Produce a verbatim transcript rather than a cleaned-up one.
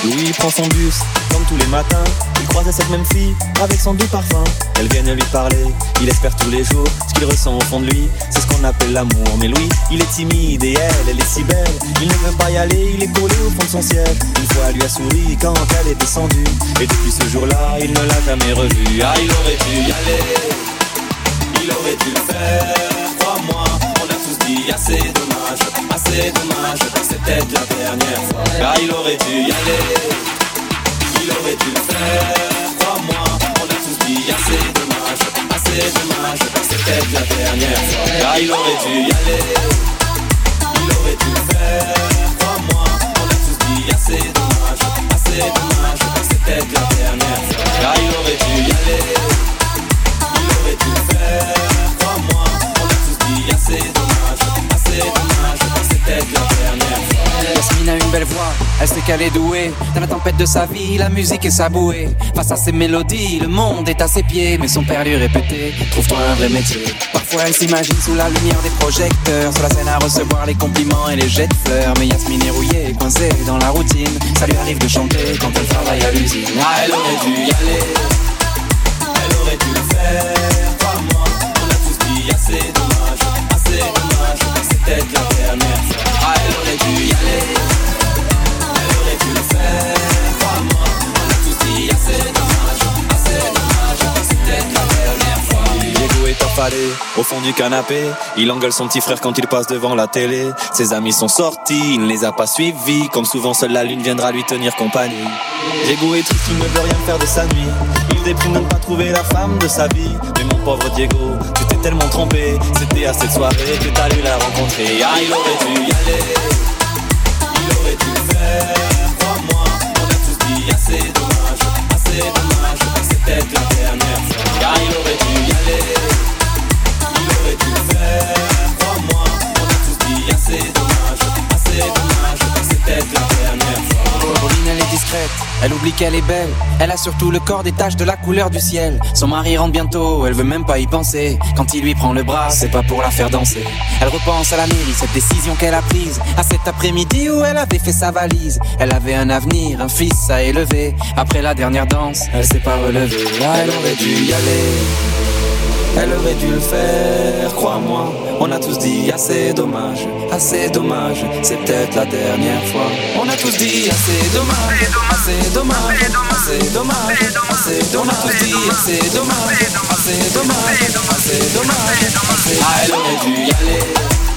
Louis prend son bus, comme tous les matins. Il croise cette même fille, avec son doux parfum. Elle vient lui parler, il espère tous les jours. Ce qu'il ressent au fond de lui, c'est ce qu'on appelle l'amour. Mais lui, il est timide et elle, elle est si belle. Il ne veut pas y aller, il est collé au fond de son siège. Une fois, elle lui a souri quand elle est descendue. Et depuis ce jour-là, il ne l'a jamais revue. Ah, il aurait dû y aller, il aurait dû le faire, crois-moi. On a tous dit assez dommage, assez dommage, c'est peut-être la dernière fois. Ah, il aurait dû y aller, il aurait dû le faire, crois-moi. On a tous dit assez dommage, assez dommage, c'est peut-être la dernière fois. Ah, il aurait dû y aller, il aurait dû le faire, crois-moi. On a tous dit assez dommage, assez dommage, c'est peut-être la dernière fois. Ah, il aurait dû y aller, il aurait dû le faire, crois-moi. On a tous dit assez dommage, assez dommage, c'est peut-être la dernière fois. Yasmine a une belle voix, elle sait qu'elle est douée. Dans la tempête de sa vie, la musique est sa bouée. Face à ses mélodies, le monde est à ses pieds. Mais son père lui répétait, trouve-toi un vrai métier. Parfois elle s'imagine sous la lumière des projecteurs, sur la scène à recevoir les compliments et les jets de fleurs. Mais Yasmine est rouillée, coincée dans la routine. Ça lui arrive de chanter quand elle travaille à l'usine. Ah, elle aurait dû y aller, elle aurait dû le faire, crois-moi. On a tous dit assez dommage, assez dommage, c'est peut-être la dernière fois. Ah, elle aurait dû y aller, elle aurait dû le faire, crois-moi. On a tous dit assez dommage, assez dommage, c'est peut-être la dernière fois. Diego est affalé au fond du canapé. Il engueule son petit frère quand il passe devant la télé. Ses amis sont sortis, il ne les a pas suivis. Comme souvent seule la lune viendra lui tenir compagnie. Diego est triste, il ne veut rien faire de sa nuit. Il déprime de ne pas trouver la femme de sa vie. Mais mon pauvre Diego, tu t'es tellement trompé. C'était à cette soirée que t'as dû la rencontrer. Ah, il aurait dû y aller, il aurait dû le faire, crois-moi. On a tous dit assez dommage, assez dommage, c'est peut-être la dernière fois. Ah, il aurait dû y aller, il aurait dû le faire, crois-moi. On a tous dit assez dommage, assez dommage, c'est peut-être la dernière fois. Pauline elle est discrète, elle oublie qu'elle est belle. Elle a surtout le corps des taches de la couleur du ciel. Son mari rentre bientôt, elle veut même pas y penser. Quand il lui prend le bras, c'est pas pour la faire danser. Elle repense à la mairie, cette décision qu'elle a prise. À cet après-midi où elle avait fait sa valise. Elle avait un avenir, un fils à élever. Après la dernière danse, elle s'est pas relevée. Là, elle aurait dû y aller, elle aurait dû le faire, crois-moi. On a tous dit assez dommage, assez dommage, c'est peut-être la dernière fois. On a tous dit assez dommage, assez dommage, assez dommage, assez dommage. On a tous dit assez dommage, assez dommage, assez dommage, assez dommage. Ah, elle aurait dû y aller,